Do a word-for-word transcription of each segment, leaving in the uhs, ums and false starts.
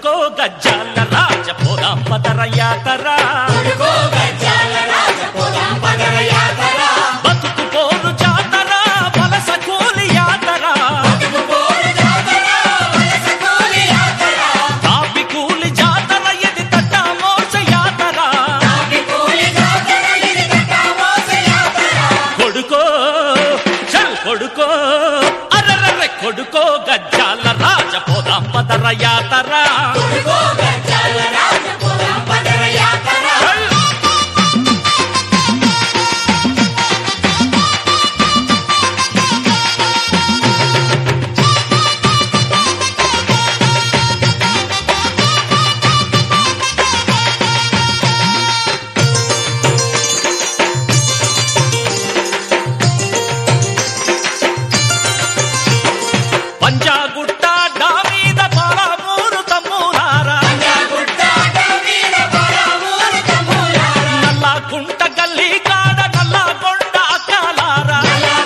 కొడుకో గజ్జాల రాజ పోదాం పదర యాతర బతుకు పోరు జాతర వలస కూలి యాతర కాపి కూలి జాతర ఇది తట్ట మోస యాతర కొడుకో చల్ కొడుకో అర్రర్రె కొడుకో గజ్జాల రాజ పోదాం పదర యాతర పంజాగుట్ట డామీద పాలమూరు తమ్ములారా నల్లకుంట గల్లీ కాడ నల్లగొండ అక్కలారా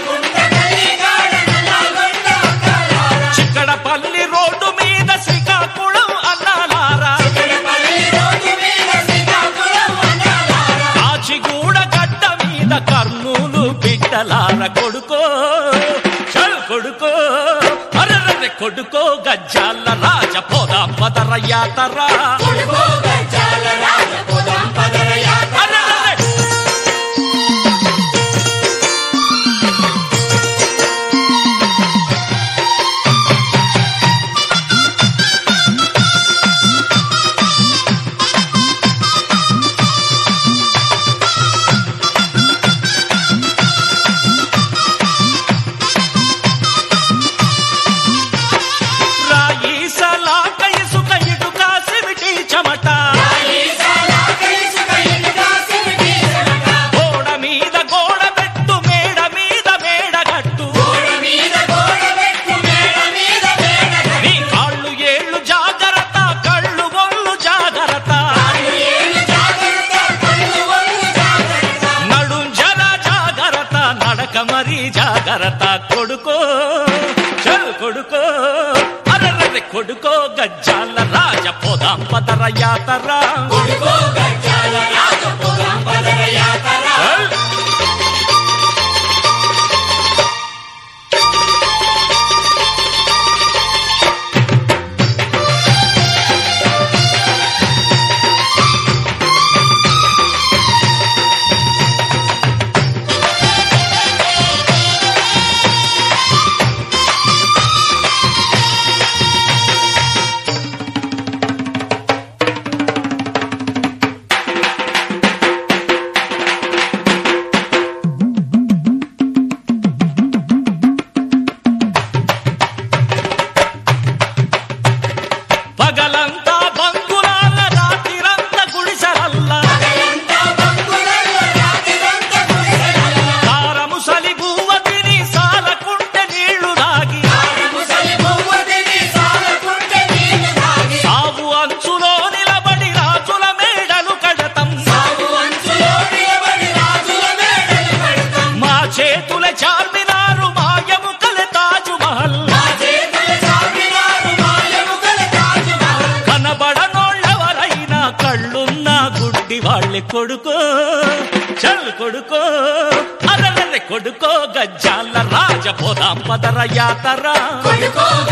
చిక్కడపల్లి రోడ్డు మీద శ్రీకాకుళం అన్నాలారా కాచిగూడ గడ్డ మీద కర్నూలు బిడ్డలార కొడుకో చల్ కొడుకో అర్రర్రె కొడుకో గజ్జాల రాజ పోదాం పదర యాతర అర్రర్రె మరీ జాగరత కొడుకో చల్ కొడుకో అర్రర్రె కొడుకో గజ్జాల రాజ పోదాం పదర యాతర పగలంతా బంకులాల రాత్రిరంత గుడిసెలల్ల కారముసలి బువ్వ తిని సాలకుంటె నీళ్లు తాగి సాగు అంచులో నిలబడి రాజుల మేడలు కడతం మా చేతుల చార్మినారు మాయముకల తాజు మహల్ కనబడనోళ్ళెవరైనా కళ్ళున్నా గుడ్డి వాళ్ళే కొడుకో చల్ కొడుకో అర్రర్రె కొడుకో గజ్జాల రాజ పోదాం పదర యాతర